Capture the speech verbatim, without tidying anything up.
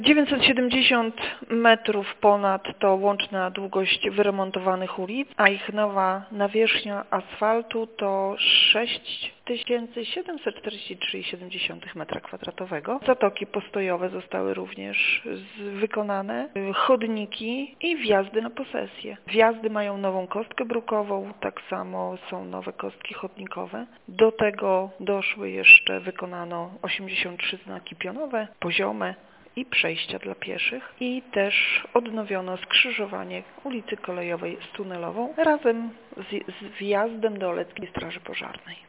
dziewięćset siedemdziesiąt metrów ponad to łączna długość wyremontowanych ulic, a ich nowa nawierzchnia asfaltu to sześć tysięcy siedemset czterdzieści trzy przecinek siedem metra kwadratowego. Zatoki postojowe zostały również wykonane, chodniki i wjazdy na posesję. Wjazdy mają nową kostkę brukową, tak samo są nowe kostki chodnikowe. Do tego doszły jeszcze, wykonano osiemdziesiąt trzy znaki pionowe, poziome i przejścia dla pieszych i też odnowiono skrzyżowanie ulicy Kolejowej z tunelową razem z, z wjazdem do Oleckiej Straży Pożarnej.